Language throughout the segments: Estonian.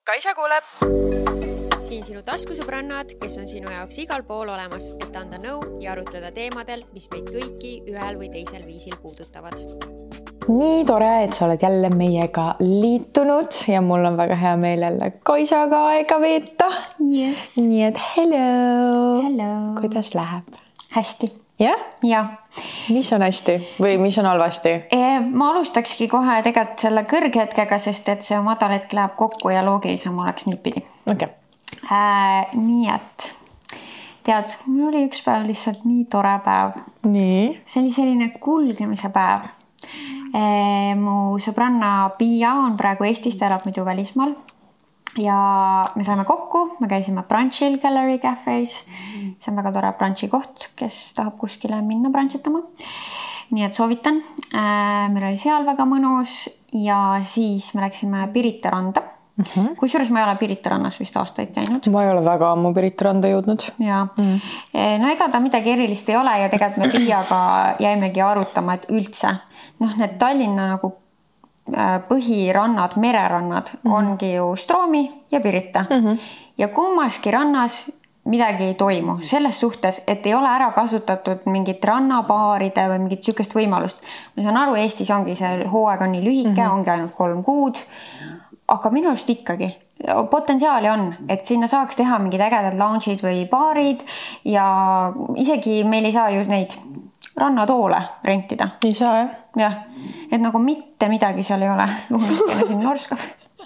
Kaisa kuuleb! Siin sinu taskusõbrannad, kes on sinu jaoks igal pool olemas, et anda nõu ja arutleda teemadel, mis meid kõiki ühel või teisel viisil puudutavad. Nii tore, et sa oled jälle meiega liitunud ja mul on väga hea meel jälle Kaisaga aega veeta. Yes. Nii et hello! Hello! Kuidas läheb? Hästi. Jah? Ja. Mis on hästi või mis on halvasti? Ma alustakski kohe tegelikult selle kõrghetkega, sest et see madal hetk läheb kokku ja loogilisem oleks niipidi. Okay. Nii et tead, mul oli üks päev lihtsalt nii tore päev. Nii? See oli selline kulgemise päev. Mu sõbranna Pia on praegu Eestis, ta elab muidu välismaal ja me saime kokku, me käisime brunchil Gallery Cafes. See on väga tore brunchi koht, kes tahab kuskile minna brunchitama. Nii et soovitan. Meil oli seal väga mõnus ja siis me läksime Pirita randa. Kusjuures ma ei ole Pirita rannas vist aastaid käinud. Ma ei ole väga ammu Pirita randa jõudnud. Ja. No ega ta midagi erilist ei ole ja tegelikult me Piaga jäimegi arutama, et üldse need Tallinna nagu põhirannad, mererannad ongi ju Stroomi ja Pirita. Ja kummaski rannas midagi ei toimu selles suhtes, et ei ole ära kasutatud mingit rannapaaride või mingit sükest võimalust. Ma saan aru, Eestis ongi see hooaeg on nii lühike, ongi ainult 3 kuud, aga minu arust ikkagi potentsiaali on, et sinna saaks teha mingid ägedad lounge'id või baarid ja isegi meil ei saa ju neid rannatoole rentida. Ei saa, jah? Jah, et nagu mitte midagi seal ei ole. Luunakene siin norskab.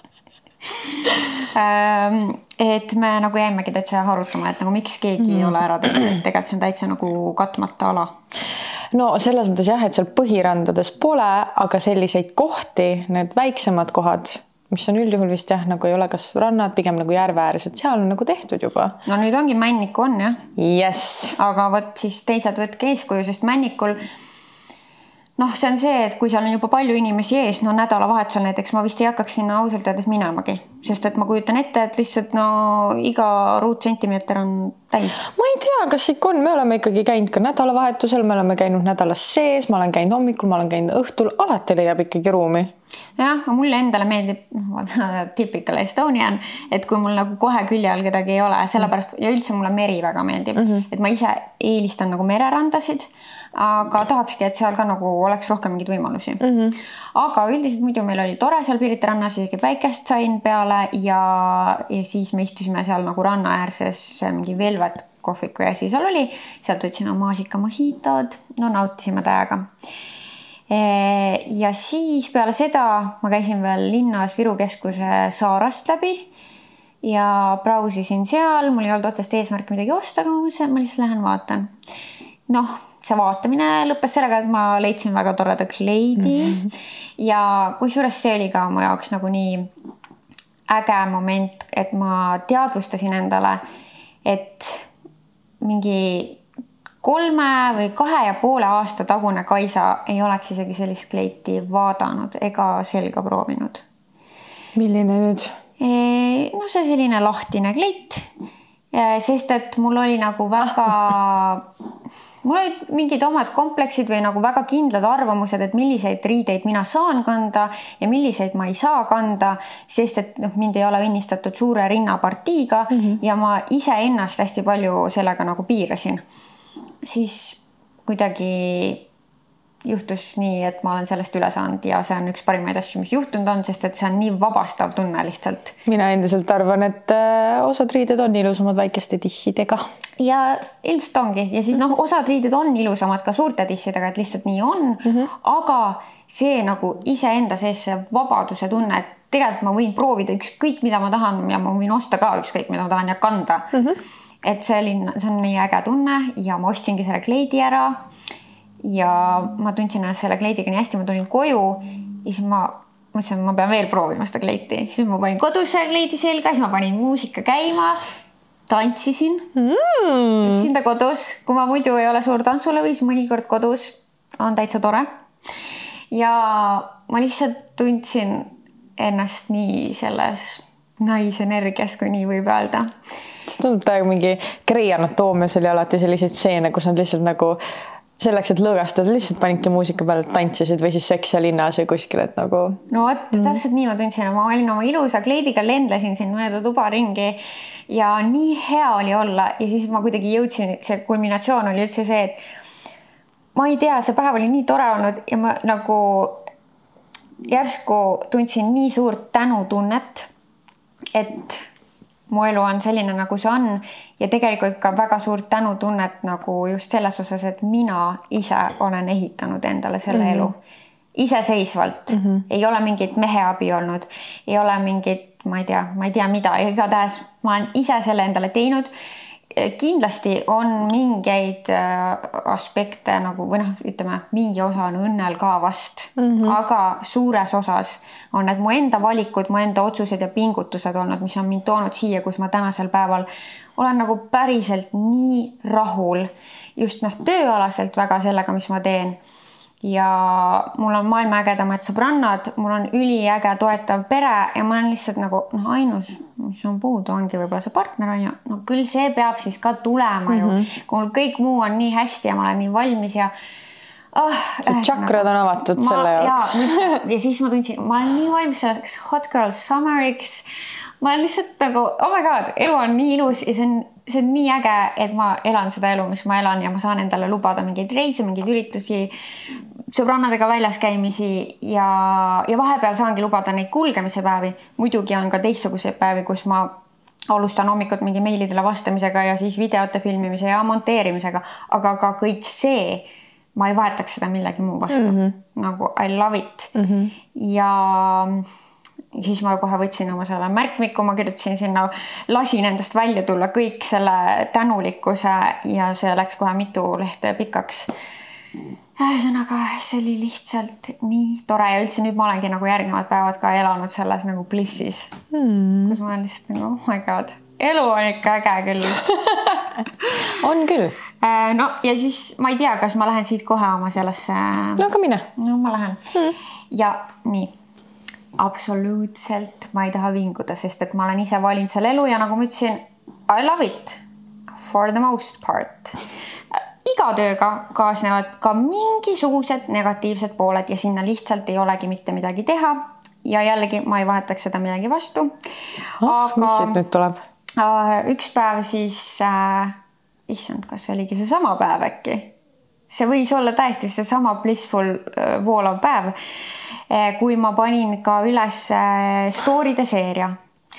Et me nagu jäimegi täitsa harutama, et nagu miks keegi ei ole ära teinud, et tegelikult see on täitsa nagu katmata ala. No selles mõttes jah, et seal põhirandades pole, aga selliseid kohti, need väiksemad kohad, mis on üldjuhul vist jah, nagu ei ole kas rannad, pigem nagu järveäärsed, seal on nagu tehtud juba. No nüüd ongi Männiku on, jah? Yes. Aga võt siis teised võtke eeskuju, sest Männikul see on see, et kui seal on juba palju inimesi ees, nädalavahetusel näiteks ma vist ei hakkaks sinna ausalt öeldes minemagi, sest et ma kujutan ette, et lihtsalt iga ruutsentimeeter on täis. Ma ei tea, kas ikka on, me oleme ikkagi käinud ka nädalavahetusel, me oleme käinud nädalas sees, ma olen käinud hommikul, ma olen käinud õhtul, alati leiab ikkagi ruumi. Jah, mulle endale meeldib typical Estonian, et kui mul nagu kohe külje all kedagi ei ole, sellepärast ja üldse mulle meri väga meeldib, et ma ise eelistan nagu mererandasid, aga tahakski, et seal ka nagu oleks rohkem mingeid võimalusi. Aga üldiselt muidu meil oli tore seal Pirita rannas, isegi päikest sain peale ja siis me istusime seal nagu ranna äärses mingi Velvet kohviku ja siis seal oli, sealt võtsime maasika mojitod, nautisime täiega. Ja siis peale seda ma käisin veel linnas Viru keskuse Saarast läbi ja brausisin seal, mul ei olnud otsest eesmärki midagi osta, aga ma mõtlesin, ma lihtsalt lähen vaatan. See vaatamine lõppes sellega, et ma leidsin väga toreda kleidi ja kusjuures see oli ka mu jaoks nagu nii äge moment, et ma teadvustasin endale, et mingi 3 või 2,5 aasta tagune Kaisa ei oleks isegi sellist kleiti vaadanud ega selga proovinud. Milline nüüd? See selline lahtine kleit, sest et mul oli nagu mul olid mingid omad kompleksid või nagu väga kindlad arvamused, et milliseid riideid mina saan kanda ja milliseid ma ei saa kanda, sest et mind ei ole õnnistatud suure rinnapartiiga ja ma ise ennast hästi palju sellega nagu piirasin. Siis kuidagi juhtus nii, et ma olen sellest üle saanud ja see on üks parimaid asju, mis juhtunud on, sest et see on nii vabastav tunne lihtsalt. Mina endiselt arvan, et osad riided on ilusamad väikeste tissidega. Ja ilmselt ongi. Ja siis osad riided on ilusamad ka suurte tissidega, et lihtsalt nii on. Aga see nagu iseenda sees see vabaduse tunne, et tegelikult ma võin proovida ükskõik, mida ma tahan ja ma võin osta ka ükskõik, mida ma tahan ja kanda. Et see on nii äge tunne ja ma ostsingi selle kleidi ära ja ma tundsin ennast selle kleidiga nii hästi, ma tulin koju ja siis ma mõtlesin, ma pean veel proovima seda kleiti. Siis ma panin kodus selle kleidi selga, siis ma panin muusika käima, tantsisin üksinda kodus, kui ma muidu ei ole suur tantsulõvis, mõnikord kodus on täitsa tore. Ja ma lihtsalt tundsin ennast nii selles naisenergias, kui nii võib öelda. See tundub täiega mingi Grey Anatoomias oli alati selliseid stseene, kus nad lihtsalt nagu selleks, et lõõgastuda, lihtsalt panidki muusika peale, tantsisid või siis Seks ja linnas või kuskil, et nagu... No täpselt nii ma tundsin, ma olin oma ilusa kleidiga, lendlesin siin mööda tuba ringi ja nii hea oli olla ja siis ma kuidagi jõudsin, see kulminatsioon oli üldse see, et ma ei tea, see päev oli nii tore olnud ja ma nagu järsku tundsin nii suurt tänutunnet, et mu elu on selline, nagu see on ja tegelikult ka väga suurt tänutunnet nagu just selles osas, et mina ise olen ehitanud endale selle elu iseseisvalt. Ei ole mingit mehe abi olnud, ei ole mingit, ma ei tea mida, igatahes ma olen ise selle endale teinud. Kindlasti on mingeid aspekte nagu, või ütleme, mingi osa on õnnel ka vast, aga suures osas on need mu enda valikud, mu enda otsused ja pingutused olnud, mis on mind toonud siia, kus ma tänasel päeval olen nagu päriselt nii rahul just tööalaselt väga sellega, mis ma teen. Ja mul on maailma ägedamad sõbrannad, mul on üliäge toetav pere ja ma olen lihtsalt nagu ainus, mis on puudu, ongi võib-olla see partner on ju. No küll see peab siis ka tulema ju, kui mul kõik muu on nii hästi ja ma olen nii valmis ja Chakrad on avatud selle jaoks. Ja siis ma tundsin, ma olen nii valmis selleks Hot Girl Summeriks. Ma olen lihtsalt nagu, oh my god, elu on nii ilus ja see on nii äge, et ma elan seda elu, mis ma elan ja ma saan endale lubada mingeid reise, mingeid üritusi, sõbrannadega väljas käimisi ja vahepeal saangi lubada neid kulgemise päevi. Muidugi on ka teistsuguseid päevi, kus ma alustan hommikut mingi meilidele vastamisega ja siis videote filmimise ja monteerimisega, aga ka kõik see, ma ei vahetaks seda millegi muu vastu. Nagu I love it. Ja siis ma kohe võtsin oma selle märkmiku, ma kirjutasin sinna, lasin endast välja tulla kõik selle tänulikkuse ja see läks kohe mitu lehte pikaks. Ühesõnaga, see oli lihtsalt nii tore ja üldse nüüd ma olengi nagu järgnevad päevad ka elanud selles nagu blissis. Kus ma olen lihtsalt nagu, oh my god, elu on ikka äge küll. On küll. No ja siis ma ei tea, kas ma lähen siit kohe oma sellesse... No ka mine. No ma lähen. Ja nii. Absoluutselt ma ei taha vinguda, sest et ma olen ise valinud selle elu ja nagu ma ütlesin, I love it for the most part. Iga tööga kaasnevad ka mingisugused negatiivsed pooled ja sinna lihtsalt ei olegi mitte midagi teha ja jällegi ma ei vahetaks seda midagi vastu. Aga mis siit nüüd tuleb? Üks päev siis, issand, kas see oligi see sama päev äkki? See võis olla täiesti see sama blissful voolav päev, kui ma panin ka üles story'de seeria.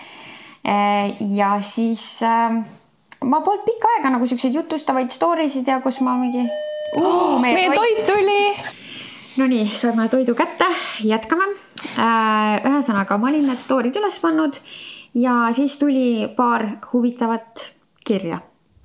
Ja siis ma polnud pikka aega nagu selliseid jutustavaid story'sid ja kus ma mingi... meie toit tuli! No nii, saime toidu kätte, jätkame. Ühesõnaga, ma olin need story'd üles pannud ja siis tuli paar huvitavat kirja.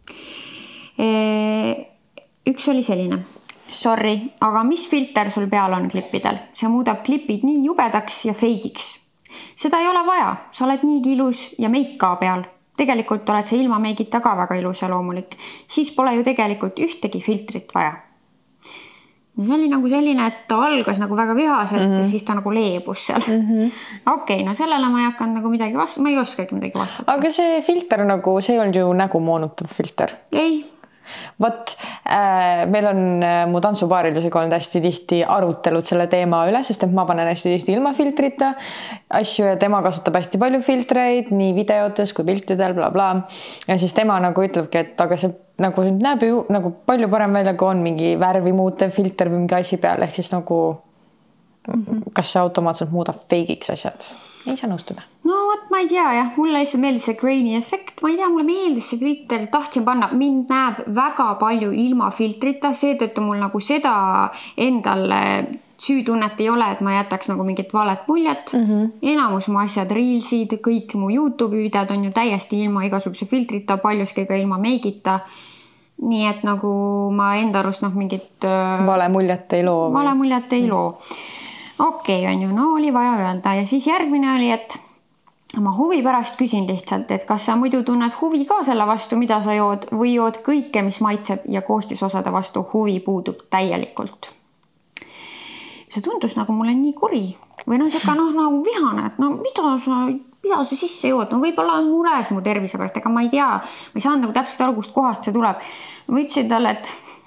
Üks oli selline. Sorry, aga mis filter sul peal on klippidel? See muudab klipid nii jubedaks ja feigiks. Seda ei ole vaja, sa oled niigi ilus ja meik ka peal. Tegelikult oled sa ilma meigita ka väga ilus ja loomulik. Siis pole ju tegelikult ühtegi filtrit vaja. No see oli nagu selline, et ta algas nagu väga vihaselt ja siis ta nagu leebus seal. Okei, no sellele ma ei hakanud nagu midagi vastu, ma ei oskagi midagi vastata. Aga see filter nagu, see ei olnud ju nägu moonutav filter. Ei. Vot, meil on mu tantsupaaridusega olnud hästi tihti arutelud selle teema üle, sest et ma panen hästi tihti ilma filtrita asju ja tema kasutab hästi palju filtreid nii videotes kui piltidel, bla bla. Ja siis tema nagu ütlebki, et aga see nagu näeb ju nagu palju parem välja, kui on mingi värvi muutev filter või mingi asi peal, ehk siis nagu kas see automaatselt muudab feigiks asjad? Ei saa nõustuda. No vot, ma ei tea jah, mulle lihtsalt meeldis see grainy efekt, ma ei tea, mulle meeldis see filter, tahtsin panna, mind näeb väga palju ilma filtrita, seetõttu mul nagu seda endal süütunnet ei ole, et ma jätaks nagu mingit valet muljet. Enamus mu asjad, reelsid, kõik mu YouTube videod on ju täiesti ilma igasuguse filtrita, paljuski ka ilma meigita. Nii et nagu ma enda arust mingit vale muljet ei loo. Vale muljet ei loo. Okei, on ju, no oli vaja öelda ja siis järgmine oli, et ma huvi pärast küsin lihtsalt, et kas sa muidu tunned huvi ka selle vastu, mida sa jood või jood kõike, mis maitseb ja koostisosade vastu huvi puudub täielikult. See tundus nagu mulle nii kuri või siuke nagu vihane, et mida sa sisse jood, võib-olla on mures mu tervise pärast, ega ma ei tea, ma ei saanud nagu täpselt aru, kust kohast see tuleb. Ma ütlesin talle, et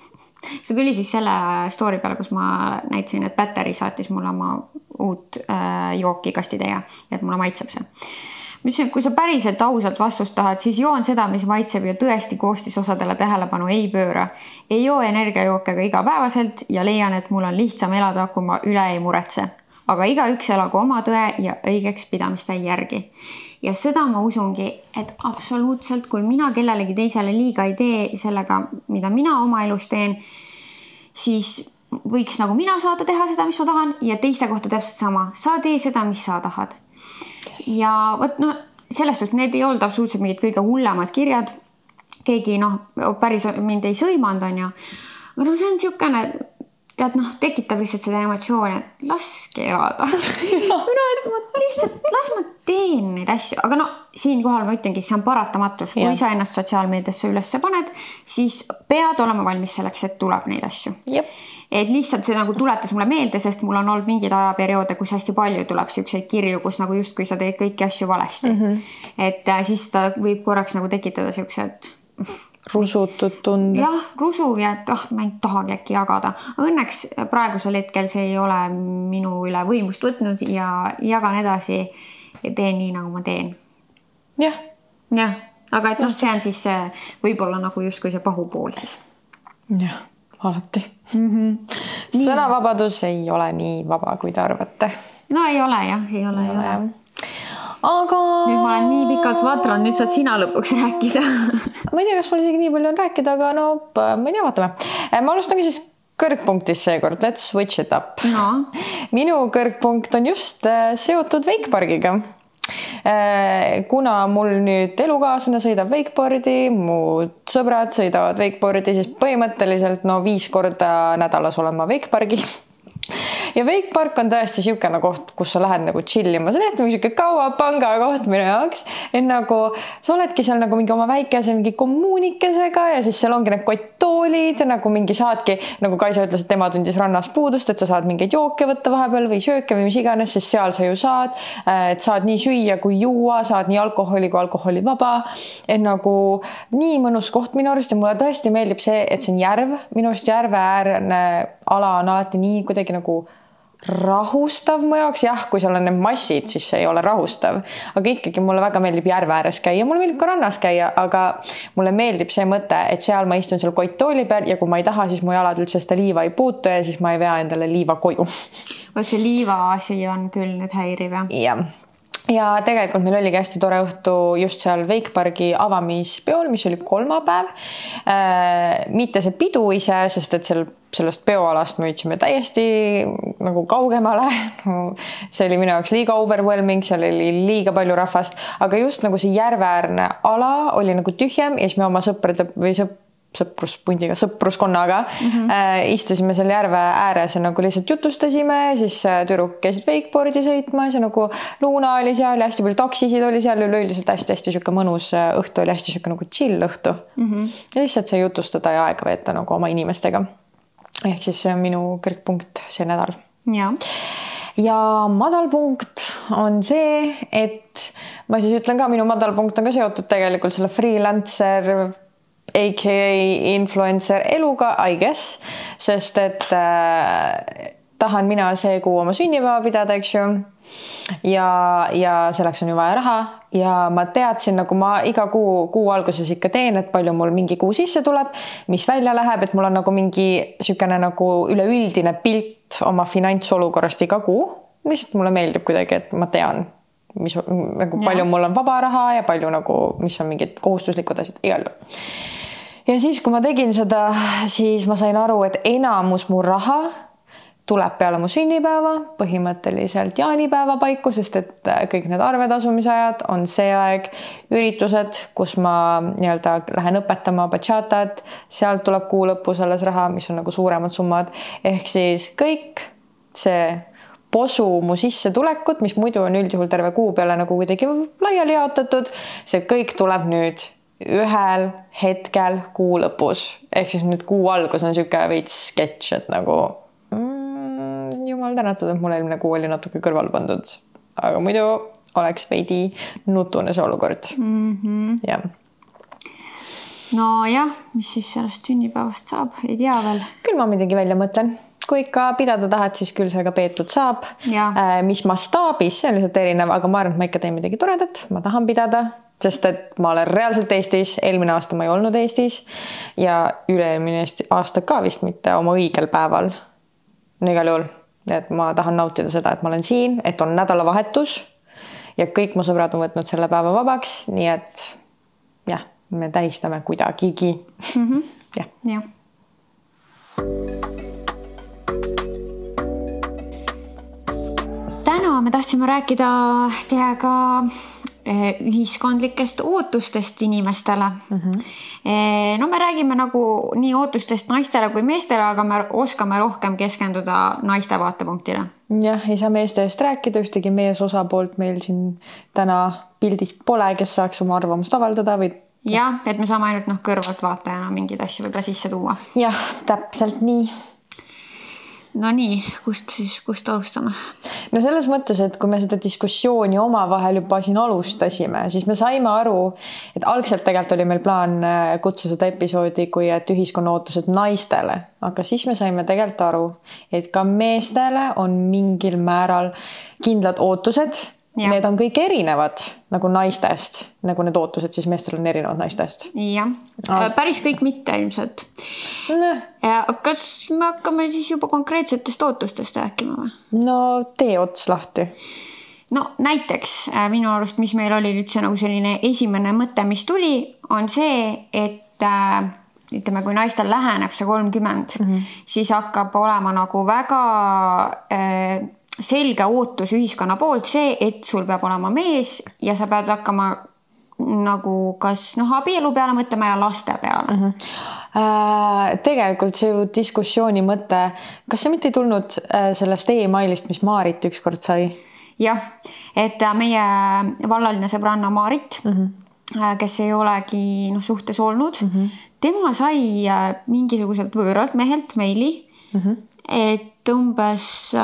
see tuli siis selle story peale, kus ma näitasin, et Battery saatis mulle oma uut jooki kastitäie, et mulle maitseb see. Ütlesin, et kui sa päriselt ausalt vastust tahad, siis joon seda, mis maitseb ja tõesti koostisosadele tähelepanu ei pööra. Ei joo energiajookega igapäevaselt ja leian, et mul on lihtsam elada, kui ma üle ei muretse. Aga igaüks elagu oma tõe ja õigeks pidamiste järgi. Ja seda ma usungi, et absoluutselt, kui mina kellelegi teisele liiga ei tee sellega, mida mina oma elus teen, siis võiks nagu mina saada teha seda, mis ma tahan ja teiste kohta täpselt sama. Sa tee seda, mis sa tahad. Ja võt, sellest suhtes need ei olnud absoluutselt mingid kõige hullemad kirjad. Keegi päris mind ei sõimanud on ju. Aga see on siukene, tead, tekitab lihtsalt seda emotsiooni, et laske elada. Las ma teen neid asju. Aga siinkohal ma ütlengi, see on paratamatus. Kui sa ennast sotsiaalmeediasse ülesse paned, siis pead olema valmis selleks, et tuleb neid asju. Jep. Et lihtsalt see nagu tuletas mulle meelde, sest mul on olnud mingid ajaperioode, kus hästi palju tuleb siukseid kirju, kus nagu just kui sa teed kõiki asju valesti. Et siis ta võib korraks nagu tekitada siuksed rusutud tunde. Jah, rusuv ja et ma ei tahagi äkki jagada. Õnneks praegusel hetkel see ei ole minu üle võimust võtnud ja jagan edasi ja teen nii, nagu ma teen. Jah. Jah, aga et see on siis võib-olla nagu justkui see pahupool siis. Jah. Alati. Sõnavabadus ei ole nii vaba, kui te arvate. No ei ole jah, ei ole. Aga... Nüüd ma olen nii pikalt vatranud, nüüd saad sina lõpuks rääkida. Ma ei tea, kas mul isegi nii palju on rääkida, aga ma ei tea, vaatame. Ma alustangi siis kõrgpunktis seekord. Let's switch it up. No. Minu kõrgpunkt on just seotud Wakepargiga. Kuna mul nüüd elukaaslane sõidab wakeboardi, mu sõbrad sõidavad wakeboardi, siis põhimõtteliselt 5 korda nädalas olen ma wakepargis. Ja wakepark on tõesti siukene koht, kus sa lähed nagu chillima. See on mingi siuke kaua panga koht minu jaoks. Et nagu sa oledki seal nagu mingi oma väikese mingi kommuunikesega ja siis seal ongi need kotttoolid ja nagu mingi saadki, nagu Kaisa ütles, et tema tundis rannas puudust, et sa saad mingeid jooke võtta vahepeal või sööke või mis iganes, siis seal sa ju saad, et saad nii süüa kui juua, saad nii alkoholi kui alkoholi vaba. Et nagu nii mõnus koht minu arust ja mulle tõesti meeldib see, et see on järv. Minu arust järveäärne ala on alati nii kuidagi nagu rahustav mu jaoks, jah, kui seal on need massid, siis see ei ole rahustav, aga ikkagi mulle väga meeldib järve ääres käia, mulle meeldib ka rannas käia, aga mulle meeldib see mõte, et seal ma istun seal kotttooli peal ja kui ma ei taha, siis mu jalad üldse seda liiva ei puutu ja siis ma ei vea endale liiva koju. See liiva asi on küll nüüd häiriv, jah? Ja tegelikult meil oligi hästi tore õhtu just seal Wakepargi avamispeol, mis oli kolmapäev. Mitte see pidu ise, sest et sellest peoalast me võtsime täiesti nagu kaugemale. See oli minu jaoks liiga overwhelming, seal oli liiga palju rahvast, aga just nagu see järveäärne ala oli nagu tühjem ja siis me oma sõprade või sõpruskonnaga istusime seal järve ääres ja nagu lihtsalt jutustasime, siis tüdruk käisid wakeboardi sõitma ja nagu Luuna oli seal ja hästi palju taksisid oli seal, üleüldiselt hästi siuke mõnus õhtu oli, hästi siuke nagu chill õhtu. Ja lihtsalt sai jutustada ja aega veeta nagu oma inimestega. Ehk siis see on minu kõrgpunkt see nädal. Ja madalpunkt on see, et ma siis ütlen ka, minu madalpunkt on ka seotud tegelikult selle freelancer aka influencer eluga, I guess, sest et tahan mina see kuu oma sünnipäeva pidada, eks ju, ja selleks on ju vaja raha ja ma teadsin, nagu ma iga kuu alguses ikka teen, et palju mul mingi kuu sisse tuleb, mis välja läheb, et mul on nagu mingi siukene nagu üleüldine pilt oma finantsolukorrast iga kuu, mis mulle meeldib kuidagi, et ma tean, mis nagu palju mul on vaba raha ja palju nagu, mis on mingid kohustuslikud asjad igal juhul. Ja siis, kui ma tegin seda, siis ma sain aru, et enamus mu raha tuleb peale mu sünnipäeva, põhimõtteliselt jaanipäeva paiku, sest et kõik need arvetasumisajad on see aeg, üritused, kus ma lähen õpetama bachatat, sealt tuleb kuu lõpus alles raha, mis on nagu suuremad summad, ehk siis kõik see posu mu sissetulekut, mis muidu on üldjuhul terve kuu peale nagu kuidagi laiali jaotatud, see kõik tuleb nüüd ühel hetkel kuu lõpus. Ehk siis nüüd kuu algus on siuke veits sketš, et nagu jumal tänatud, et mul eelmine kuu oli natuke kõrval pandud. Aga muidu oleks veidi nutune see olukord. Ja. Nojah, mis siis sellest sünnipäevast saab, ei tea veel. Küll ma midagi välja mõtlen. Kui ikka pidada tahad, siis küll see ka peetud saab. Mis mastaabis, see on lihtsalt erinev, aga ma arvan, et ma ikka teen midagi toredat. Ma tahan pidada, sest et ma olen reaalselt Eestis. Eelmine aasta ma ei olnud Eestis ja üle-eelmine aasta ka vist mitte oma õigel päeval. Igal juhul, et ma tahan nautida seda, et ma olen siin, et on nädalavahetus ja kõik mu sõbrad on võtnud selle päeva vabaks, nii et jah, me tähistame kuidagigi. Jah. Täna me tahtsime rääkida teiega ühiskondlikest ootustest inimestele. No me räägime nagu nii ootustest naistele kui meestele, aga me oskame rohkem keskenduda naiste vaatepunktile. Jah, ei saa meeste eest rääkida, ühtegi meesosapoolt meil siin täna pildis pole, kes saaks oma arvamust avaldada või... Jah, et me saame ainult kõrvalt vaatajana mingeid asju võib-olla sisse tuua. Jah, täpselt nii. No nii, kust alustame? No selles mõttes, et kui me seda diskussiooni omavahel juba siin alustasime, siis me saime aru, et algselt tegelikult oli meil plaan kutsuda seda episoodi kui et ühiskonna ootused naistele, aga siis me saime tegelikult aru, et ka meestele on mingil määral kindlad ootused. Ja. Need on kõik erinevad nagu naistest, nagu need ootused, siis meestel on erinevad naistest. Jah, päris kõik mitte ilmselt. Kas me hakkame siis juba konkreetsetest ootustest rääkima või? No tee ots lahti. No näiteks minu arust, mis meil oli üldse nagu selline esimene mõte, mis tuli, on see, et ütleme, kui naistel läheneb see 30, siis hakkab olema nagu väga... selge ootus ühiskonna poolt see, et sul peab olema mees ja sa pead hakkama nagu kas abielu peale mõtlema ja laste peale. Tegelikult see ju diskussiooni mõte, kas see mitte ei tulnud sellest e-mailist, mis Maarit ükskord sai? Jah, et meie vallaline sõbranna Maarit, kes ei olegi suhtes olnud, tema sai mingisuguselt võõralt mehelt meili, et umbes,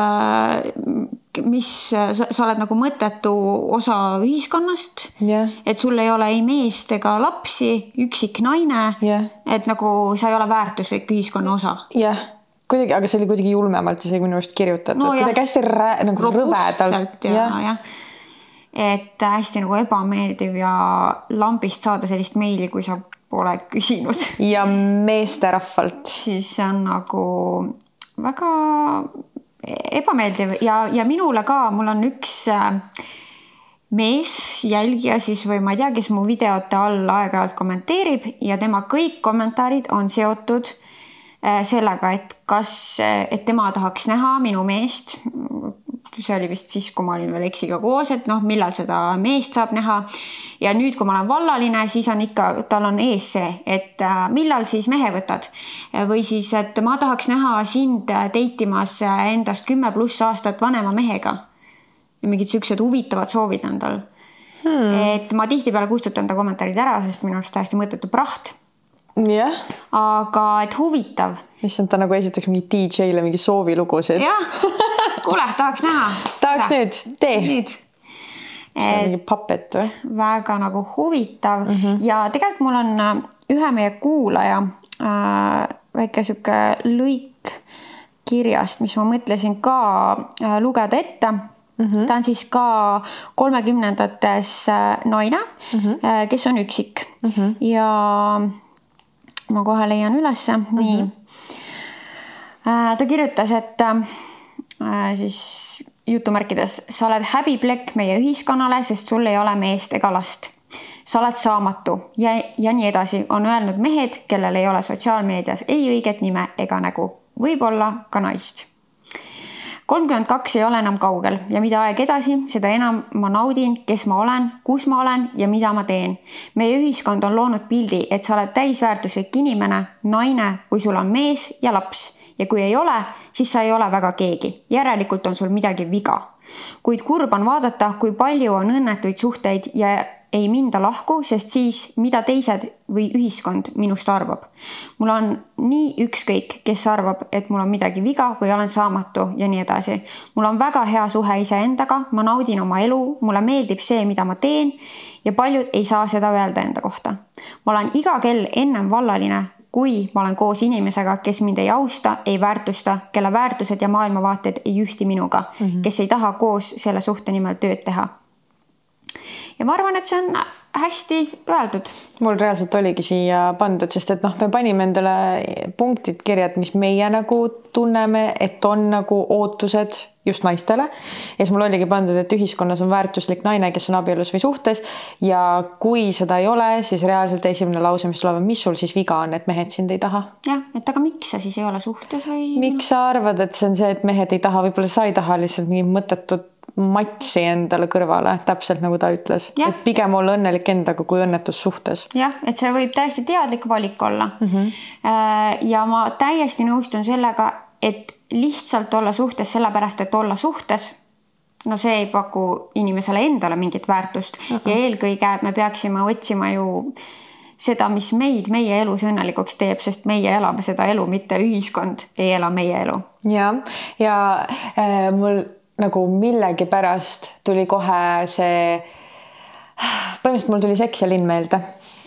mis sa oled nagu mõttetu osa ühiskonnast, et sul ei ole ei meest ega lapsi, üksik naine, et nagu sa ei ole väärtuslik ühiskonna osa. Jah, kuidagi, aga see oli kuidagi julmemalt isegi minu arust kirjutatud, kuidagi hästi nagu rõvedalt. Et hästi nagu ebameeldiv ja lambist saada sellist meili, kui sa pole küsinud. Ja meesterahvalt. Siis see on nagu... väga ebameeldiv ja minule ka, mul on üks mees jälgija siis või ma ei tea, kes mu videote all aeg-ajalt kommenteerib ja tema kõik kommentaarid on seotud sellega, et tema tahaks näha minu meest. See oli vist siis, kui ma olin veel eksiga koos, et millal seda meest saab näha. Ja nüüd, kui ma olen vallaline, siis on ikka, tal on ees see, et millal siis mehe võtad. Või siis, et ma tahaks näha sind deitimas endast 10+ aastat vanema mehega. Ja mingid süksed huvitavad soovid on tal. Et ma tihtipeale kustutan ta kommentaarid ära, sest minu arust täiesti mõttetu praht. Jah. Aga et huvitav. Issand, ta nagu esitaks mingi DJ-le mingi soovilugusid. Jah, kuule, tahaks näha. Tahaks nüüd, tee. Nüüd. See on mingi papet või? Väga nagu huvitav. Ja tegelikult mul on ühe meie kuulaja väike süke lõik kirjast, mis ma mõtlesin ka lugeda ette. Ta on siis ka 30-ndates naine, kes on üksik. Ja ma kohe leian ülesse. Nii. Ta kirjutas, et siis jutumärkides, sa oled häbiplekk meie ühiskonnale, sest sul ei ole meest ega last. Sa oled saamatu ja nii edasi on öelnud mehed, kellel ei ole sotsiaalmeedias ei õiget nime ega nägu. Võib-olla ka naist. 32 ei ole enam kaugel ja mida aeg edasi, seda enam ma naudin, kes ma olen, kus ma olen ja mida ma teen. Meie ühiskond on loonud pildi, et sa oled täisväärtuslik inimene, naine, kui sul on mees ja laps. Ja kui ei ole, siis sa ei ole väga keegi. Järelikult on sul midagi viga. Kuid kurb on vaadata, kui palju on õnnetuid suhteid ja ei minda lahku, sest siis mida teised või ühiskond minust arvab. Mul on nii ükskõik, kes arvab, et mul on midagi viga või olen saamatu ja nii edasi. Mul on väga hea suhe iseendaga, ma naudin oma elu, mulle meeldib see, mida ma teen ja paljud ei saa seda öelda enda kohta. Ma olen iga kell ennem vallaline, kui ma olen koos inimesega, kes mind ei austa, ei väärtusta, kelle väärtused ja maailmavaated ei ühti minuga, kes ei taha koos selle suhte nimel tööd teha. Ja ma arvan, et see on hästi öeldud. Mul reaalselt oligi siia pandud, sest et me panime endale punktid kirjad, mis meie nagu tunneme, et on nagu ootused just naistele. Ja siis mul oligi pandud, et ühiskonnas on väärtuslik naine, kes on abielus või suhtes ja kui seda ei ole, siis reaalselt esimene lause, mis tuleb, mis sul siis viga on, et mehed sind ei taha? Jah, et aga miks sa siis ei ole suhtes või? Miks sa arvad, et see on see, et mehed ei taha, võib-olla sa ei taha lihtsalt mingi mõttetut matsi endale kõrvale, täpselt nagu ta ütles. Ja. Et pigem olla õnnelik endaga kui õnnetus suhtes. Jah, et see võib täiesti teadlik valik olla. Ja ma täiesti nõustun sellega, et lihtsalt olla suhtes sellepärast, et olla suhtes, no see ei paku inimesele endale mingit väärtust. Ja eelkõige me peaksime otsima ju seda, mis meid meie elus õnnelikuks teeb, sest meie elame seda elu, mitte ühiskond ei ela meie elu. Ja mul nagu millegi pärast tuli kohe see, põhimõtteliselt mul tuli Seks ja linn meelde.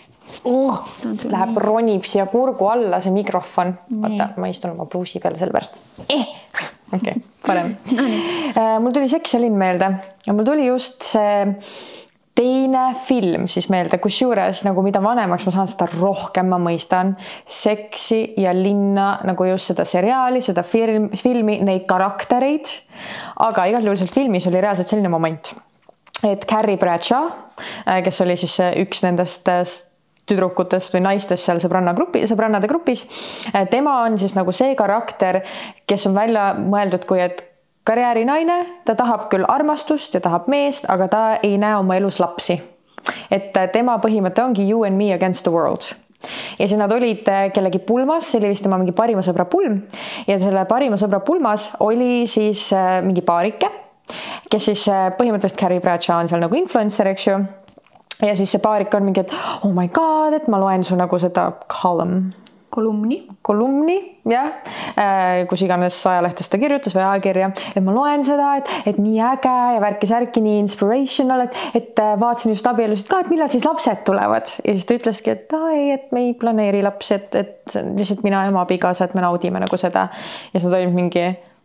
Läheb ronib siia kurgu alla see mikrofon. Vaata, ma istun oma pluusi peale sellepärast. Okei, parem. Mul tuli Seks ja linn meelde ja mul tuli just see teine film siis meelde, kus juures nagu mida vanemaks ma saan, seda rohkem ma mõistan Seksi ja linna nagu just seda seriaali, seda filmi, neid karaktereid. Aga igal juhul seal filmis oli reaalselt selline moment, et Carrie Bradshaw, kes oli siis üks nendest tüdrukutest või naistest seal sõbrannade grupis, tema on siis nagu see karakter, kes on välja mõeldud kui, et karjäärinaine, ta tahab küll armastust ja tahab meest, aga ta ei näe oma elus lapsi. Et tema põhimõte ongi you and me against the world. Ja siis nad olid kellegi pulmas, see oli vist tema mingi parima sõbra pulm ja selle parima sõbra pulmas oli siis mingi paarike, kes siis põhimõtteliselt Carrie Bradshaw on seal nagu influencer, eks ju. Ja siis see paarik on mingi, et oh my god, et ma loen su nagu seda kolumni, jah, kus iganes ajalehtest ta kirjutas või ajakirja, et ma loen seda, et nii äge ja värki-särki, nii inspirational, et vaatasin just abielusid ka, et millal siis lapsed tulevad. Ja siis ta ütleski, et et me ei planeeri lapsi, et lihtsalt mina ja ema abikaasa, et me naudime nagu seda. Ja siis nad olid mingi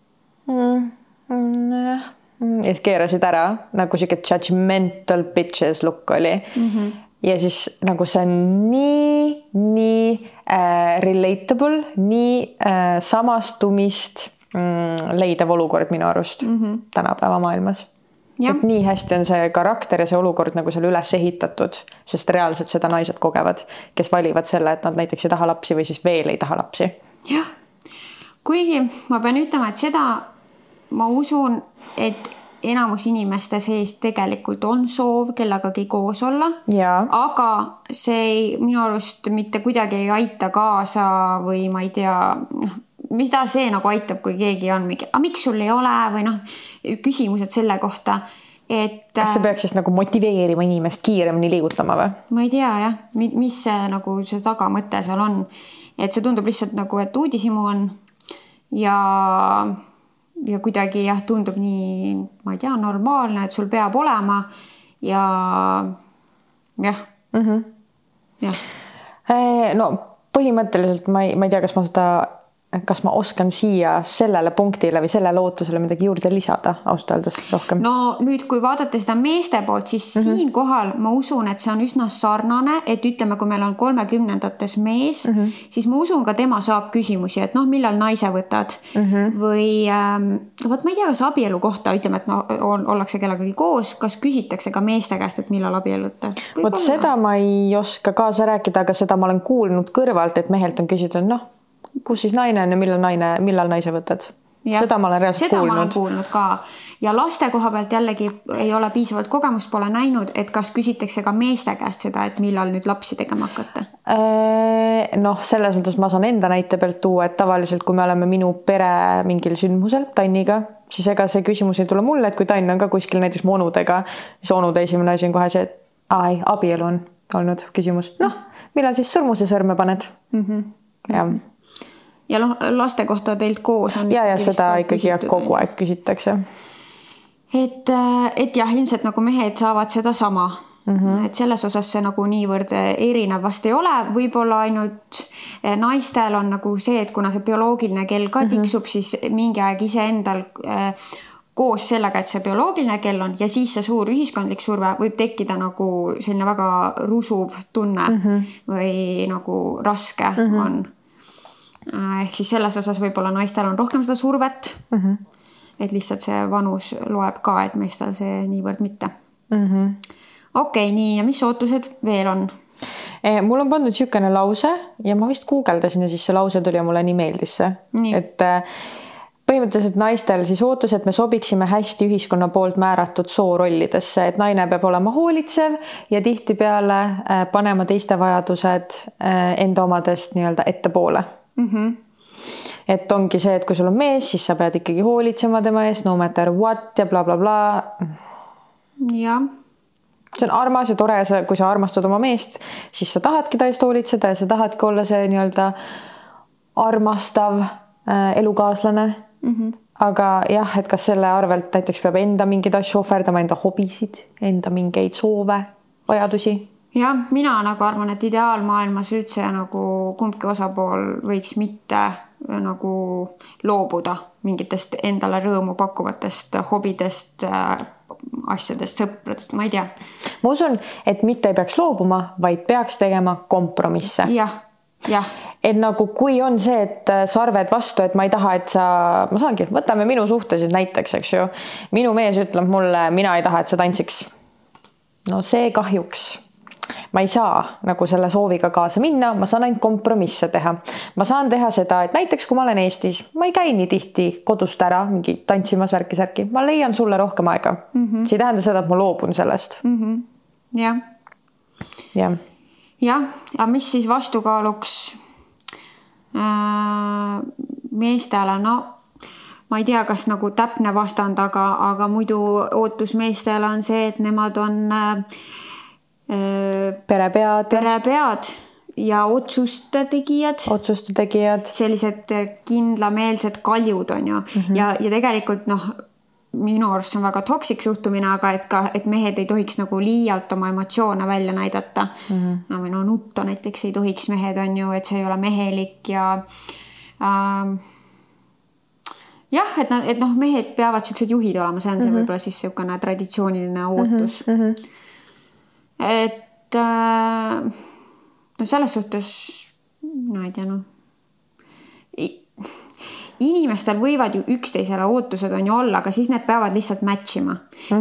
ja siis keerasid ära, nagu siuke judgmental bitches look oli. Ja siis nagu see on nii relatable, nii samastumist leidav olukord minu arust tänapäeva maailmas. Et nii hästi on see karakter ja see olukord nagu seal üles ehitatud, sest reaalselt seda naised kogevad, kes valivad selle, et nad näiteks ei taha lapsi või siis veel ei taha lapsi. Jah, kuigi ma pean ütlema, et seda ma usun, et enamus inimeste sees tegelikult on soov kellegagi koos olla, aga see ei, minu arust mitte kuidagi ei aita kaasa või ma ei tea, mida see nagu aitab, kui keegi on mingi, miks sul ei ole või küsimused selle kohta, et kas see peaks siis nagu motiveerima inimest kiiremini liigutama või? Ma ei tea jah, mis see nagu see tagamõte seal on, et see tundub lihtsalt nagu, et uudishimu on ja kuidagi jah, tundub nii, ma ei tea, normaalne, et sul peab olema ja jah. No põhimõtteliselt ma ei tea, kas ma oskan siia sellele punktile või sellele ootusele midagi juurde lisada, ausalt öeldes rohkem. No nüüd, kui vaadata seda meeste poolt, siis siin kohal ma usun, et see on üsna sarnane, et ütleme, kui meil on 30-ndates mees, siis ma usun ka tema saab küsimusi, et millal naise võtad või ma ei tea, kas abielu kohta, ütleme, et ollakse kellegagi koos, kas küsitakse ka meeste käest, et millal abielute? Vot seda ma ei oska kaasa rääkida, aga seda ma olen kuulnud kõrvalt, et mehelt on küsitud, kus siis naine on ja millal naise võtad? Ja, seda ma olen reaalselt kuulnud. Seda ma olen kuulnud ka. Ja laste koha pealt jällegi ei ole piisavalt kogemust, pole näinud, et kas küsitakse ka meeste käest seda, et millal nüüd lapsi tegema hakata? Selles mõttes ma saan enda näite pealt tuua, et tavaliselt kui me oleme minu pere mingil sündmusel Tanniga, siis ega see küsimus ei tule mulle, et kui Tann on ka kuskil näiteks mu onudega, siis onude esimene asi on kohe see, et abielu on olnud küsimus. Noh, millal siis sõrmuse sõrme paned? Jah. Ja laste kohta teilt koos on... Ja seda ikkagi kogu aeg küsitakse. Et jah, ilmselt nagu mehed saavad seda sama. Et selles osas see nagu niivõrd erinev vast ei ole. Võib-olla ainult naistel on nagu see, et kuna see bioloogiline kell ka tiksub, siis mingi aeg ise endal koos sellega, et see bioloogiline kell on ja siis see suur ühiskondlik surve võib tekkida nagu selline väga rusuv tunne või nagu raske on. Ehk siis selles osas võib-olla naistel on rohkem seda survet, et lihtsalt see vanus loeb ka, et meestel see niivõrd mitte. Okei, nii, ja mis ootused veel on? Mul on pandud niisugune lause ja ma vist guugeldasin ja siis see lause tuli ja mulle nii meeldis see. Et põhimõtteliselt naistel siis ootus, et me sobiksime hästi ühiskonna poolt määratud soorollidesse, et naine peab olema hoolitsev ja tihti peale panema teiste vajadused enda omadest nii-öelda ettepoole. Et ongi see, et kui sul on mees, siis sa pead ikkagi hoolitsema tema eest, no matter what ja bla bla bla. Ja. See on armas ja tore, kui sa armastad oma meest, siis sa tahadki ta eest hoolitseda ja sa tahadki olla see nii-öelda armastav elukaaslane. Aga jah, et kas selle arvelt näiteks peab enda mingeid asju ohverdama, enda hobisid, enda mingeid soove, vajadusi? Jah, mina nagu arvan, et ideaalmaailmas üldse nagu kumbki osapool võiks mitte nagu loobuda mingitest endale rõõmu pakkuvatest hobidest, asjadest, sõpradest, ma ei tea. Ma usun, et mitte ei peaks loobuma, vaid peaks tegema kompromisse. Jah. Et nagu kui on see, et sa arved vastu, et ma ei taha, et ma saangi, võtame minu suhtesid näiteks, eks ju. Minu mees ütleb mulle, mina ei taha, et sa tantsiks. No see kahjuks. Ma ei saa nagu selle sooviga kaasa minna, ma saan ainult kompromisse teha. Ma saan teha seda, et näiteks kui ma olen Eestis, ma ei käi nii tihti kodust ära mingi tantsimas värki-särki, ma leian sulle rohkem aega. See ei tähenda seda, et ma loobun sellest. Jah. Jah. Jah, ja mis siis vastukaaluks meestele, no ma ei tea, kas nagu täpne vastand, aga muidu ootus meestele on see, et nemad on perepead ja otsuste tegijad. Sellised kindlameelsed kaljud on ju. Ja tegelikult minu arust on väga toksik suhtumine, aga et mehed ei tohiks nagu liialt oma emotsioone välja näidata. Või nutta näiteks ei tohiks mehed on ju, et see ei ole mehelik ja jah, et mehed peavad sellised juhid olema, see on see võib-olla siis selline traditsiooniline ootus. Et selles suhtes no ei tea, inimestel võivad ju üksteisele ootused on ju olla, aga siis need peavad lihtsalt matchima.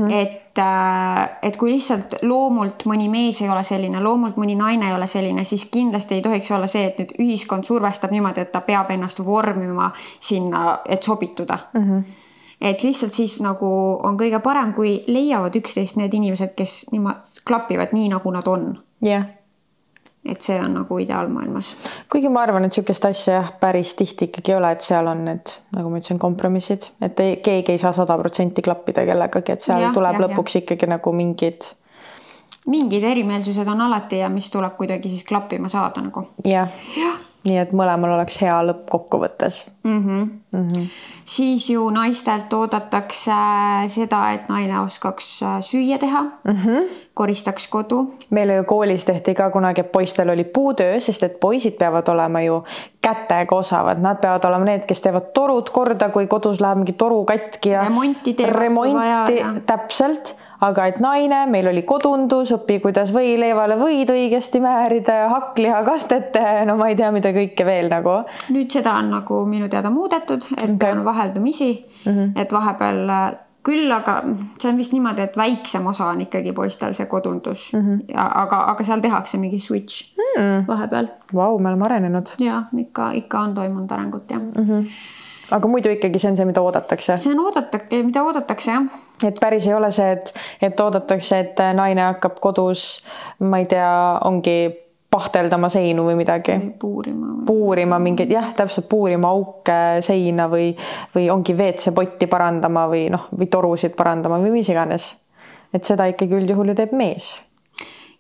Et kui lihtsalt loomult mõni mees ei ole selline, loomult mõni naine ei ole selline, siis kindlasti ei tohiks olla see, et nüüd ühiskond survestab niimoodi, et ta peab ennast vormima sinna, et sobituda. Et lihtsalt siis nagu on kõige parem, kui leiavad üksteist need inimesed, kes klapivad nii, nagu nad on. Jah. Et see on nagu ideaalmaailmas. Kuigi ma arvan, et sellist asja päris tihti ikkagi ei ole, et seal on need, nagu ma ütlesin, kompromissid. Et keegi ei saa 100% klappida kellegagi, et seal tuleb lõpuks ikkagi nagu mingid erimeelsused on alati ja mis tuleb kuidagi siis klappima saada nagu. Jah. Nii, et mõlemal oleks hea lõpp kokkuvõttes. Siis ju naistelt oodatakse seda, et naine oskaks süüa teha, koristaks kodu. Meile ju koolis tehti ka kunagi, et poistel oli puutöö, sest et poisid peavad olema ju kätega osavad. Nad peavad olema need, kes teevad torud korda, kui kodus läheb mingi toru katki ja remonti täpselt. Aga et naine, meil oli kodundus, õpi, kuidas võileivale võid õigesti määrida ja hakkliha kastet, no ma ei tea, mida kõike veel nagu. Nüüd seda on nagu minu teada muudetud, et on vaheldumisi, et vahepeal küll, aga see on vist niimoodi, et väiksem osa on ikkagi poistel see kodundus, aga seal tehakse mingi switch vahepeal. Vau, me oleme arenenud. Ja, ikka on toimunud arengut, jah. Aga muidu ikkagi see on see, mida oodatakse. See on mida oodatakse, jah. Et päris ei ole see, et oodatakse, et naine hakkab kodus, ma ei tea, ongi pahteldama seinu või midagi. Puurima mingeid, jah, täpselt puurima auke seina või ongi WC-potti parandama või torusid parandama või mis iganes. Et seda ikkagi üldjuhul ju teeb mees.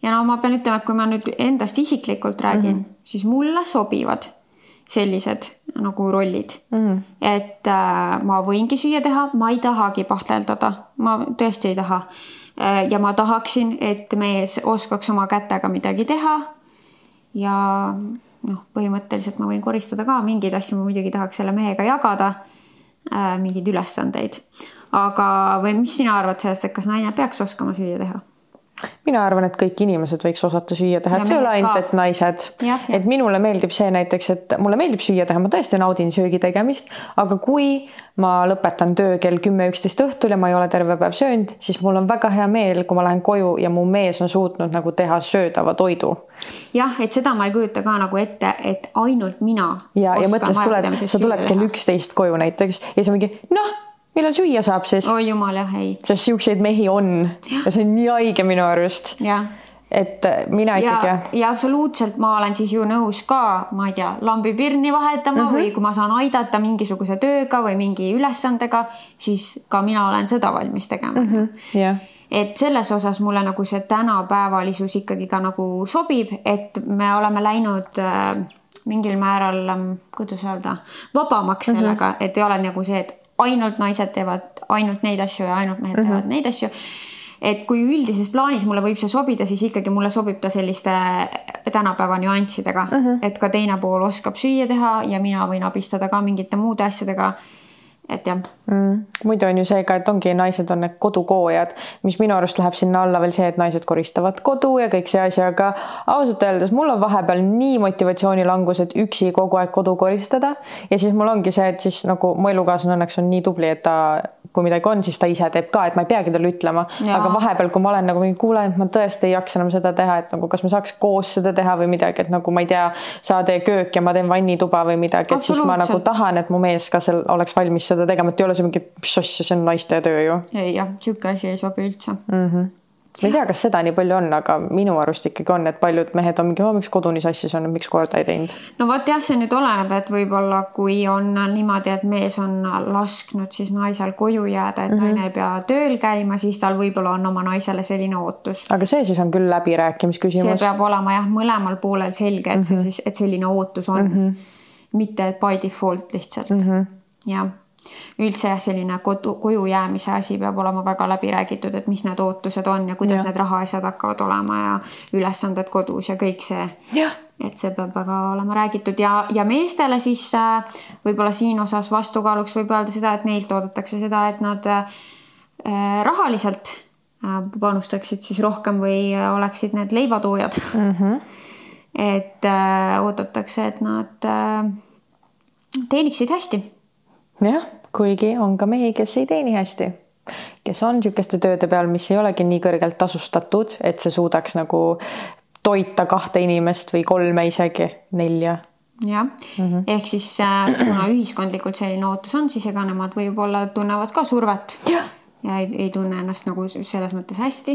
ja no ma pean ütlema, et kui ma nüüd endast isiklikult räägin, siis mulle sobivad sellised nagu rollid. Et ma võingi süüa teha, ma ei tahagi pahteldada, ma tõesti ei taha. Ja ma tahaksin, et mees oskaks oma kätega midagi teha ja põhimõtteliselt ma võin koristada ka mingeid asju, ma muidugi tahaks selle mehega jagada, mingeid ülesandeid. Aga või mis sina arvad sellest, et kas naine peaks oskama süüa teha? Mina arvan, et kõik inimesed võiks osata süüa teha, et see ole ainult, et naised. Et minule meeldib see näiteks, et mulle meeldib süüa teha, ma tõesti naudin söögi tegemist, aga kui ma lõpetan töö kell 10-11 õhtul ja ma ei ole terve päev söönud, siis mul on väga hea meel, kui ma lähen koju ja mu mees on suutnud nagu teha söödava toidu. Jah, et seda ma ei kujuta ka nagu ette, et ainult mina ja mõtles, sa tuled kell 11 koju näiteks ja sa mingi, millal süüa saab siis? Oi jumal, jah, ei. Sest siukseid mehi on ja see on nii haige minu arust. Jah. Et mina ikkagi... Ja absoluutselt ma olen siis ju nõus ka, ma ei tea, lambipirni vahetama või kui ma saan aidata mingisuguse tööga või mingi ülesandega, siis ka mina olen seda valmis tegema. Et selles osas mulle nagu see tänapäevalisus ikkagi ka nagu sobib, et me oleme läinud mingil määral, kuidas öelda, vabamaks sellega, et ei ole nagu see, et ainult naised teevad ainult neid asju ja ainult mehed teevad neid asju. Et kui üldises plaanis mulle võib see sobida, siis ikkagi mulle sobib ta selliste tänapäeva nüanssidega, et ka teine pool oskab süüa teha ja mina võin abistada ka mingite muude asjadega. Et jah. Muidu on ju see ka, et ongi naised on need kodukoojad, mis minu arust läheb sinna alla veel see, et naised koristavad kodu ja kõik see asi, aga ausalt öeldes mul on vahepeal nii motivatsioonilangus, et üksi kogu aeg kodu koristada ja siis mul ongi see, et siis nagu mu elukaaslane õnneks on nii tubli, et ta, kui midagi on, siis ta ise teeb ka, et ma ei peagi talle ütlema, aga vahepeal, kui ma olen nagu kuule, et ma tõesti ei jaksa enam seda teha, et nagu kas me saaks koos seda teha või midagi, et nagu ma ei tea, sa tee köök ja ma teen vannituba või midagi, et siis ma nagu tahan, et mu mees ka oleks valmis seda tegema, et ei ole see mingi asja, see on naiste töö ju. Ei jah, siuke asi ei sobi üldse. Ma ei tea, kas seda nii palju on, aga minu arust ikkagi on, et paljud mehed on mingi, miks koduni sassis on, miks korda ei teinud. No võt jah, see nüüd oleneb, et võib-olla kui on niimoodi, et mees on lasknud siis naisel koju jääda, et naine ei pea tööl käima, siis tal võib-olla on oma naisele selline ootus. Aga see siis on küll läbirääkimisküsimus. See peab olema jah, mõlemal poolel selge, et, see siis, et selline ootus on. Mitte et by default lihtsalt. Ja üldse jah, selline koju jäämise asi peab olema väga läbi räägitud, et mis need ootused on ja kuidas need rahaasjad hakkavad olema ja ülesanded kodus ja kõik see. Et see peab väga olema räägitud ja meestele siis võib-olla siin osas vastukaaluks võib öelda seda, et neilt oodatakse seda, et nad rahaliselt panustaksid siis rohkem või oleksid need leivatoojad. Et oodatakse, et nad teeniksid hästi. Jah, kuigi on ka mehi, kes ei teeni hästi, kes on niisuguste tööde peal, mis ei olegi nii kõrgelt tasustatud, et see suudaks nagu toita 2 inimest või 3 isegi, 4. Jah, ehk siis kuna ühiskondlikult selline ootus on, siis ega nemad võib-olla tunnevad ka survet ja ei tunne ennast nagu selles mõttes hästi.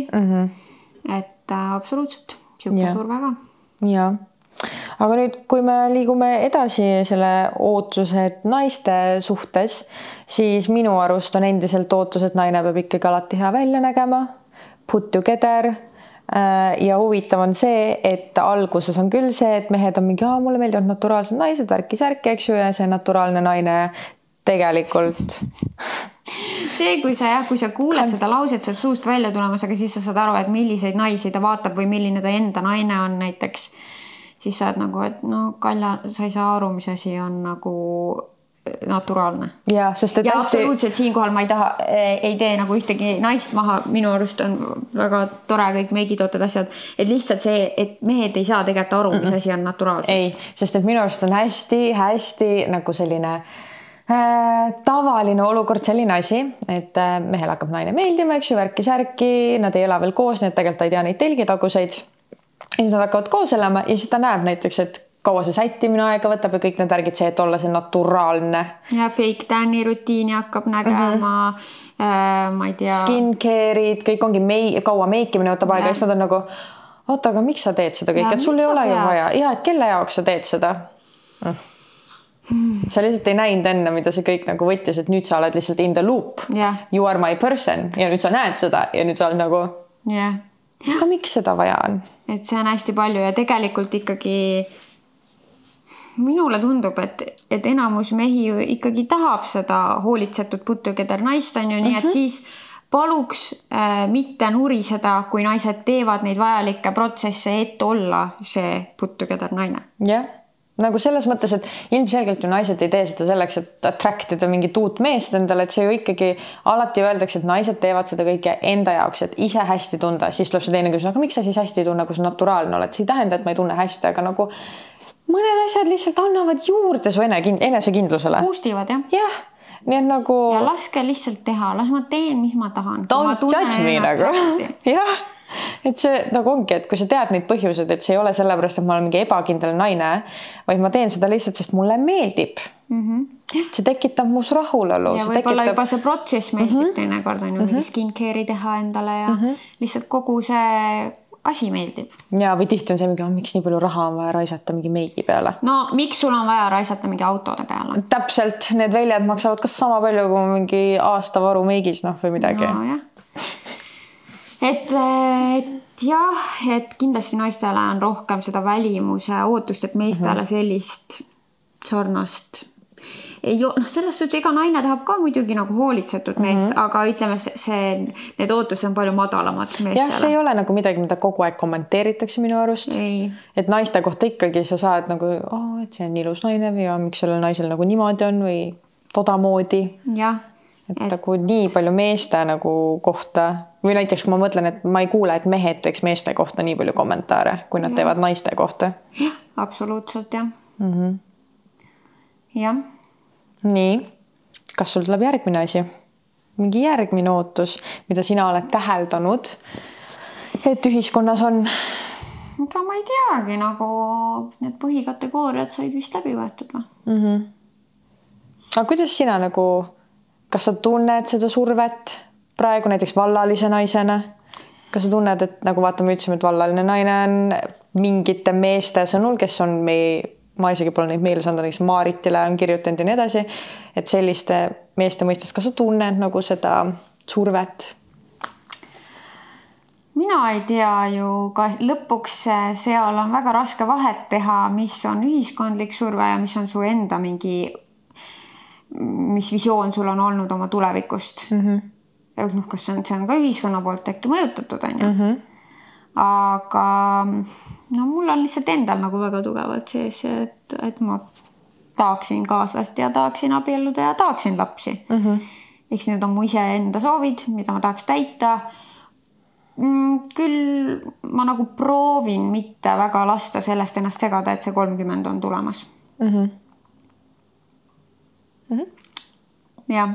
Et absoluutselt, siuke surve ka. Jaa. Aga nüüd, kui me liigume edasi selle ootused naiste suhtes, siis minu arust on endiselt ootus, et naine peab ikkagi alati hea välja nägema, put together ja huvitav on see, et alguses on küll see, et mehed on mingi, mulle meeldivad naturaalsed naised, värki-särki, eks ju, ja see naturaalne naine tegelikult... See, kui sa kuuled seda lauset sealt suust välja tulemas, aga siis sa saad aru, et milliseid naisi ta vaatab või milline ta enda naine on näiteks, siis sa oled nagu, et Kalja, sa ei saa aru, mis asi on nagu naturaalne. Ja, sest et absoluutselt siinkohal ma ei tee nagu ühtegi naist maha, minu arust on väga tore kõik meigitooted asjad, et lihtsalt see, et mehed ei saa tegelikult aru, mis asi on naturaalsus. Ei, sest et minu arust on hästi nagu selline tavaline olukord selline asi, et mehel hakkab naine meeldima, eks ju, värki-särki, nad ei ela veel koos, nii et tegelikult ta ei tea neid telgitaguseid. Ja siis nad hakkavad koos elama ja siis ta näeb näiteks, et kaua see sättimine aega võtab ja kõik need värgid see, et olla see naturaalne. Ja fake tan'i rutiini hakkab nägema, ma ei tea. Skincare'id, kõik ongi kaua meikimine võtab aega ja siis nad on nagu, oota, aga miks sa teed seda kõik, et sul ei ole ju vaja. Ja, et kelle jaoks sa teed seda? Sa lihtsalt ei näinud enne, mida see kõik nagu võttis, et nüüd sa oled lihtsalt in the loop. You are my person ja nüüd sa näed seda ja nüüd sa oled nagu... aga miks seda vaja on? Et see on hästi palju ja tegelikult ikkagi minule tundub, et enamus mehi ju ikkagi tahab seda hoolitsetud puttukeder naist on ju, nii et siis paluks mitte nuriseda, kui naised teevad neid vajalikke protsesse, et olla see puttukeder naine. Jah, nagu selles mõttes, et ilmselgelt ju naised ei tee seda selleks, et attractida mingit uut meest endale, et see ju ikkagi alati öeldakse, et naised teevad seda kõike enda jaoks, et ise hästi tunda, siis tuleb see teine küsimus, aga miks sa siis hästi ei tunne, kui sa naturaalne oled, see ei tähenda, et ma ei tunne hästi, aga nagu mõned asjad lihtsalt annavad juurde su enesekindlusele. Puustivad, jah. Jah, nii et nagu... Ja laske lihtsalt teha, las ma teen, mis ma tahan. Don't judge me nagu. Jah. Et see nagu ongi, et kui sa tead neid põhjused, et see ei ole sellepärast, et ma olen mingi ebakindel naine, vaid ma teen seda lihtsalt, sest mulle meeldib. See tekitab muus rahulolu. Ja võib-olla juba see protsess meeldib teinekord on ju mingi skincare teha endale ja lihtsalt kogu see asi meeldib. Ja või tihti on see mingi, miks nii palju raha on vaja raisata mingi meigi peale? No miks sul on vaja raisata mingi autode peale? Täpselt, need väljad maksavad kas sama palju kui mingi aasta varu meigis või midagi. No, jah. Et jah, et kindlasti naistele on rohkem seda välimuse ootust, et meestele sellist sarnast ei ole, selles suhtes ega naine tahab ka muidugi nagu hoolitsetud meest, aga ütleme, need ootused on palju madalamad meestele. Jah, see ei ole nagu midagi, mida kogu aeg kommenteeritakse minu arust. Ei. Et naiste kohta ikkagi sa saad nagu, et see on ilus naine või miks sellel naisel nagu niimoodi on või todamoodi. Jah. Et nagu nii palju meeste nagu kohta või näiteks kui ma mõtlen, et ma ei kuule, et mehed teeks meeste kohta nii palju kommentaare, kui nad teevad naiste kohta. Jah, absoluutselt, jah. Jah. Nii, kas sul tuleb järgmine asi? Mingi järgmine ootus, mida sina oled täheldanud, et ühiskonnas on? Aga ma ei teagi, nagu need põhikategooriad said vist läbi võetud või? Aga kuidas sina nagu... Kas sa tunned seda survet praegu näiteks vallalise naisena? Kas sa tunned, et nagu vaatame ütlesime, et vallaline naine on mingite meeste sõnul, kes on ma isegi pole neid meeles anda, näiteks Maaritile on kirjutanud ja nii edasi, et selliste meeste mõistes, kas sa tunned nagu seda survet? Mina ei tea ju, ka lõpuks seal on väga raske vahet teha, mis on ühiskondlik surve ja mis on su enda mingi mis visioon sul on olnud oma tulevikust. Kas see on ka ühiskonna poolt äkki mõjutatud, on ju? Aga mul on lihtsalt endal nagu väga tugevalt sees, et ma tahaksin kaaslast ja tahaksin abielluda ja tahaksin lapsi. Eks need on mu ise enda soovid, mida ma tahaks täita. Küll ma nagu proovin mitte väga lasta sellest ennast segada, et see 30 on tulemas. Jah.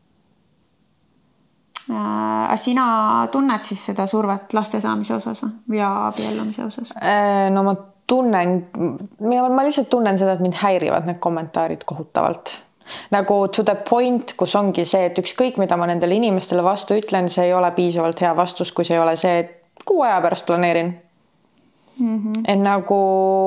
Sina tunned siis seda survet laste saamise osas või abiellumise osas? No ma tunnen, ma lihtsalt tunnen seda, et mind häirivad need kommentaarid kohutavalt. Nagu to the point, kus ongi see, et ükskõik mida ma nendele inimestele vastu ütlen, see ei ole piisavalt hea vastus, kui see ei ole see, et 6 aja pärast planeerin. Et nagu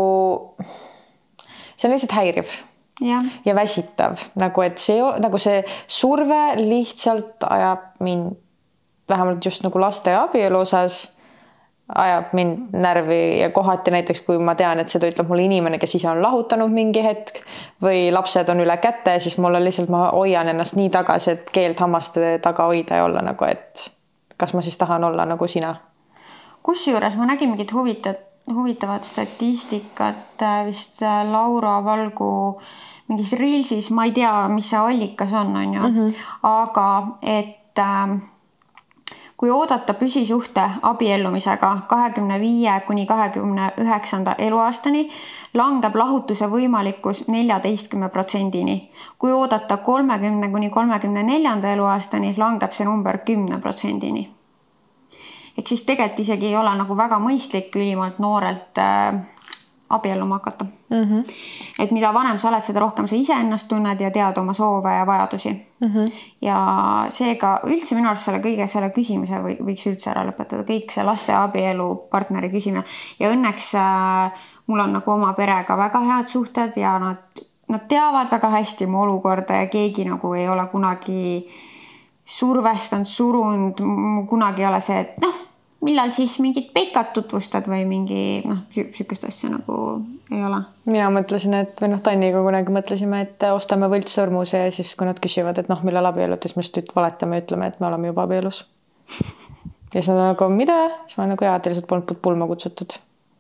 see on lihtsalt häiriv. Ja väsitav, nagu et see surve lihtsalt ajab mind, vähemalt just nagu laste ja abielu osas, ajab mind närvi ja kohati näiteks, kui ma tean, et seda ütleb mulle inimene, kes ise on lahutanud mingi hetk või lapsed on üle käte, siis mulle lihtsalt ma hoian ennast nii tagasi, et keelt hammaste taga hoida ja olla nagu, et kas ma siis tahan olla nagu sina. Kusjuures ma nägin mingit huvitavat statistikat vist Laura Valgu mingis Reelsis, ma ei tea, mis see allikas on ju, aga et kui oodata püsisuhte abiellumisega 25–29 eluaastani, langeb lahutuse võimalikkus 14%-ni. Kui oodata 30–34 eluaastani, langeb see number 10%-ni. Ehk siis tegelikult isegi ei ole nagu väga mõistlik ülimalt noorelt abielluma hakata. Et mida vanem sa oled, seda rohkem sa ise ennast tunned ja tead oma soove ja vajadusi. Ja seega üldse minu arust kõige selle küsimise võiks üldse ära lõpetada. Kõik see laste abielu partneri küsimine. Ja õnneks mul on nagu oma perega väga head suhted ja nad teavad väga hästi mu olukorda ja keegi nagu ei ole kunagi survestanud, surunud. Kunagi ei ole see, et millal siis mingit peikat tutvustad või mingi sükest asja nagu ei ole? Mina mõtlesin, et või Tanniga kunagi mõtlesime, et ostame võltssõrmuse ja siis kui nad küsivad, et millal abielud, siis me just valetame ja ütleme, et me oleme juba abielus. Ja siis nad nagu, mida? Siis ma nagu te lihtsalt polnud pulma kutsutud.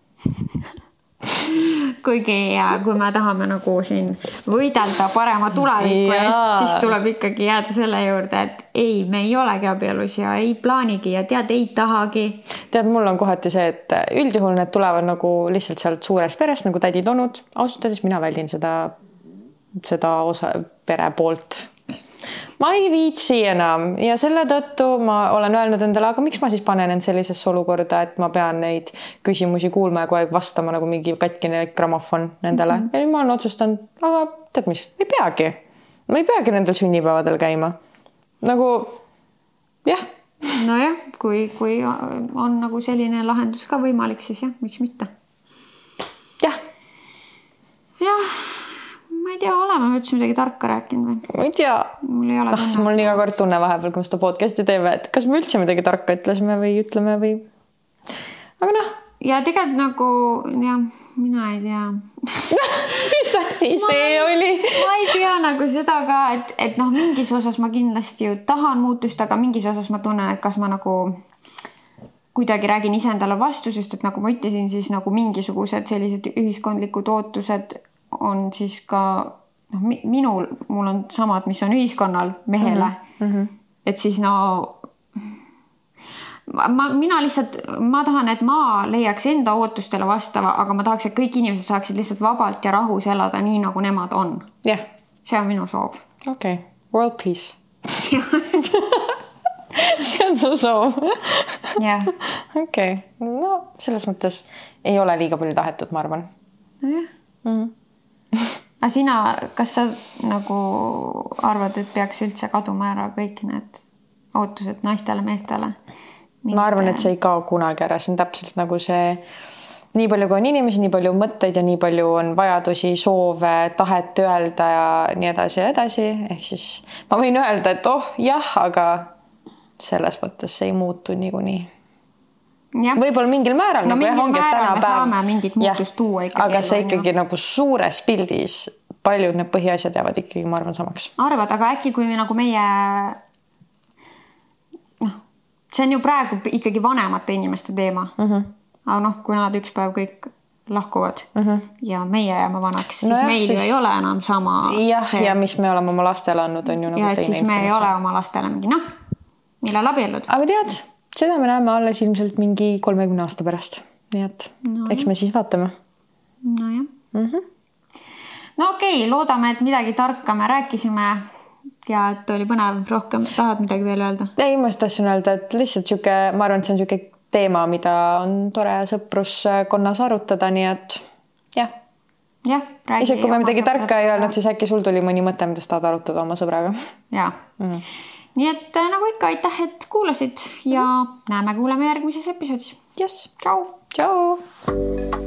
Kuigi kui me tahame nagu siin võidelda parema tuleviku eest, siis tuleb ikkagi jääda selle juurde, et ei, me ei olegi abielus ja ei plaanigi ja ei tahagi. Tead, mul on kohati see, et üldjuhul need tulevad nagu lihtsalt sealt suurest perest nagu tädid onud. Ausutades mina väldin seda osa pere poolt. Ma ei viitsi enam ja selle tõttu ma olen öelnud endale, aga miks ma siis panen end sellisesse olukorda, et ma pean neid küsimusi kuulma ja kogu aeg vastama nagu mingi katkine grammofon nendele. Ja nüüd ma olen otsustanud, aga tead mis, ma ei peagi nendel sünnipäevadel käima. Nagu, jah. Nojah, kui on nagu selline lahendus ka võimalik, siis jah, miks mitte? Jah. Jah. Ma ei tea, oleme üldse midagi tarka rääkinud või? Ma ei tea. Mul ei ole tunne. Mul nii ka kord tunne vahepeal, kui me seda podcasti teeme, et kas me üldse midagi tarka ütlesime või ütleme või... Aga Ja tegelikult nagu, jah, mina ei tea. Mis asi see oli? Ma ei tea nagu seda ka, et mingis osas ma kindlasti ju tahan muutust, aga mingis osas ma tunnen, et kas ma nagu kuidagi räägin ise endale vastu, sest et nagu ma ütlesin, siis nagu mingisugused sellised ühiskondlikud ootused on siis ka mul on samad, mis on ühiskonnal mehele. Et siis ma tahan, et ma leiaks enda ootustele vastava, aga ma tahaks, et kõik inimesed saaksid lihtsalt vabalt ja rahus elada nii, nagu nemad on. Yeah. See on minu soov. Okay. World peace. See on su soov. Jah. Okay. No, selles mõttes ei ole liiga palju tahetud, ma arvan. Jah. Aga sina, kas sa nagu arvad, et peaks üldse kaduma ära kõik need ootused naistele, meestele? Ma arvan, et see ei kao kunagi ära. See on täpselt nagu see, nii palju kui on inimesi, nii palju mõtteid ja nii palju on vajadusi, soove, tahet öelda ja nii edasi ja edasi. Ehk siis ma võin öelda, et jah, aga selles mõttes see ei muutu niikuinii. Võib-olla mingil määral me saame mingit muutust tuua ikkagi. Aga see ikkagi nagu suures pildis paljud need põhiasjad jäävad ikkagi, ma arvan, samaks. Arvad, aga äkki kui nagu meie see on ju praegu ikkagi vanemate inimeste teema. Aga kui nad üks päev kõik lahkuvad ja meie jääme vanaks, siis meil ju ei ole enam sama. Ja mis me oleme oma lastele andnud, on ju nagu teine. Ja et siis me ei ole oma lastele mingi, millal abiellud. Aga tead, seda me näeme alles ilmselt mingi 30 aasta pärast. Nii et eks me siis vaatame. Nojah. No okei, loodame, et midagi tarka me rääkisime ja et oli põnev rohkem. Tahad midagi veel öelda? Ei, ma tahtsin öelda, et lihtsalt ma arvan, et see on siuke teema, mida on tore sõpruskonnas arutada, nii et jah. Isegi kui me midagi tarka ei öelnud, siis äkki sul tuli mõni mõte, mida sa tahad arutada oma sõbraga. Jaa. Nii et nagu ikka, aitäh, et kuulasid ja näeme-kuuleme järgmises episoodis. Yes. Tšau. Tšau.